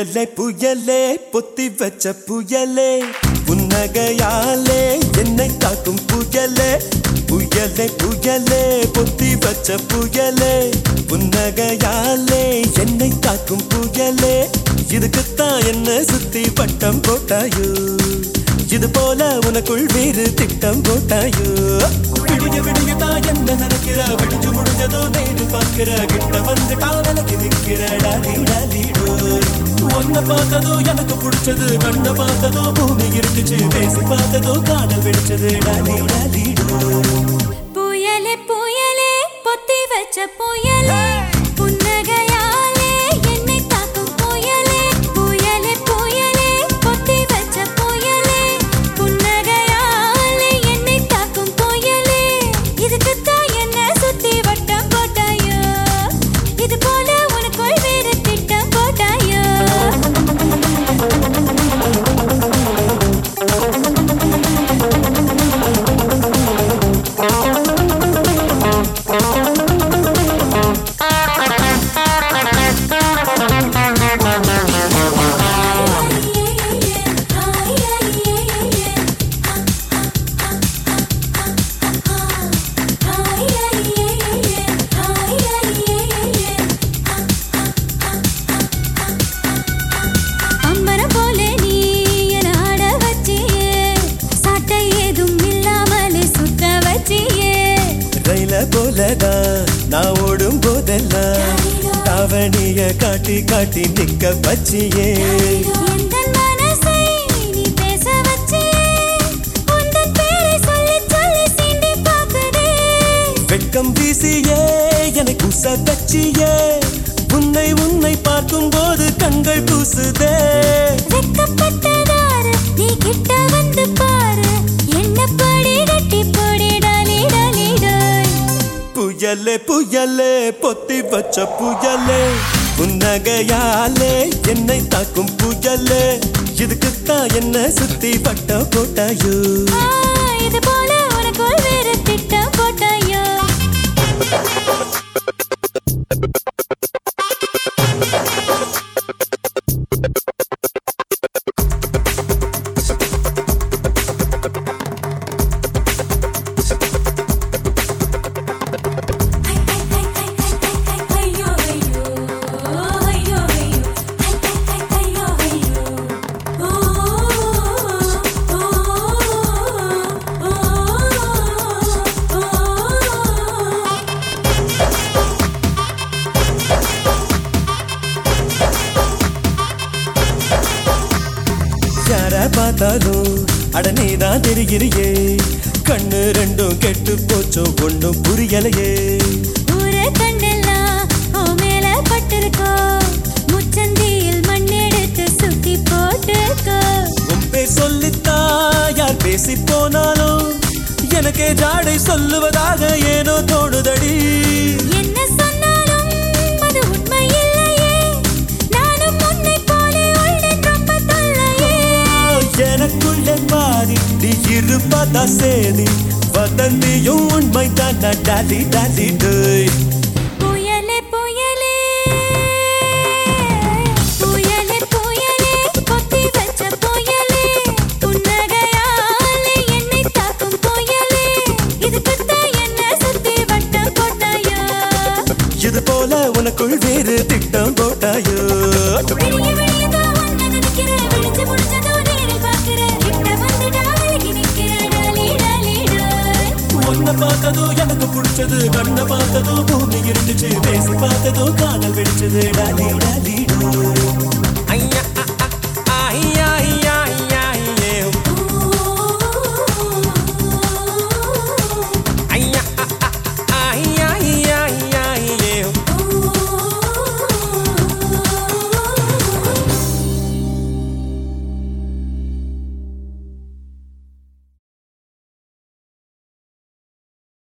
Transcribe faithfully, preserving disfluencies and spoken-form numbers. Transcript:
புயலே புயலே பொத்தி வச்ச புயலே புன்னகையாலே என்னை தாக்கும் புயலே புயலே புயலே பொத்தி வச்ச புயலே புன்னகையாலே என்னை தாக்கும் புயலே இதுக்குத்தான் என்ன சுத்தி பட்டம் போட்டாயோ இது போல உனக்குள் வேறு திட்டம் போட்டாயோ விடிய விடியதான் என்ன நினைக்கிற விடிஞ்சு முடிஞ்சதோ நேரு பார்க்கிற கிட்ட வந்து காதலுக்கு நிற்கிற டாலி டாலிடோ ஒன்ன பார்த்ததோ எனக்கு பிடிச்சது கண்ண பார்த்ததோ பூமி இருந்துச்சு பேசி பார்த்ததோ காதல் வெடிச்சது டாலி டாலிடோ புயலே புயலே பொத்தி வச்ச புயலே புன்னகையாலே என்னை தாக்கும் புயலே புயலே புயலே பொத்தி வச்ச புயலே புன்னகையாலே என்னை தாக்கும் புயலே இதுக்குத்தான் என்ன சுத்தி வட்டம் போட்டாயோ இது போல உனக்குள் வேறு திட்டம் போட்டாயோ நான் ஓடும் போதெல்லாம் தாவணிய காட்டி காட்டி நிக்க வச்சியே வெட்கம் வீசியே என்னை கூச வச்சியே உன்னை உன்னை பார்க்கும் போது கண்கள் கூசுதே வெட்கப்பட்டதாரு நீ கிட்ட வந்து பாரு என்ன படி கட்டி போடி டாலி டாலிடாய் புயலே புயலே பொத்தி வச்ச புயலே புன்னகையாலே என்னை தாக்கும் புயலே இதுக்குத்தான் என்ன சுத்தி பட்ட போட்டாயோ இது போல உனக்குள் வேறு திட்டம் போட்டாயோ பார்த்தாலும் அடனேதான் தெரிகிறியே கண்ணு ரெண்டும் கெட்டு போச்சோ ஒன்னும் புரியலையே ஊரே கண்ணெல்லாம் ஓ மேல பட்டிருக்கோ முச்சந்தியில் மண்ணெடுத்து சுத்தி போட்டுக்கோ உன் பேர் சொல்லித்தா யார் பேசி போனாலும் எனக்கே ஜாடை சொல்லுவதாக ஏனோ தோணுதடி என்ன சொன்னாலும் அது உண்மை இல்லையே நானும் உன்னை போலே உள்ளேன் ரொம்ப தொல்லையே எனக்குள்ளே பாதி நீ இருப்பதா சேதி வதந்தியும் உண்மை தான் டாலி டாலி டோய் புயலே புயலே புயலே புயலே பொத்தி வச்ச புயலே புன்னகையாலே என்னை தாக்கும் புயலே இதுக்குத்தான் என்ன சுத்தி வட்டம் போட்டாயோ இது போல உனக்குள் வேறு திட்டம் போட்டாயோ விடிய விடியதோ ஒன்ன நினைக்கிற விடிஞ்சு முடிஞ்சதோ நேரில் பார்க்கிற கிட்ட வந்து டாலிக்கு நிற்கிற டாலி டாலிடாய் ஒன்ன பார்த்ததோ எனக்கு பிடிச்சது கண்ண பார்த்ததோ பூமி இருந்துச்சு பேசி பார்த்ததோ காதல் வெடிச்சது டாலி டாலி ஐயா ஐயா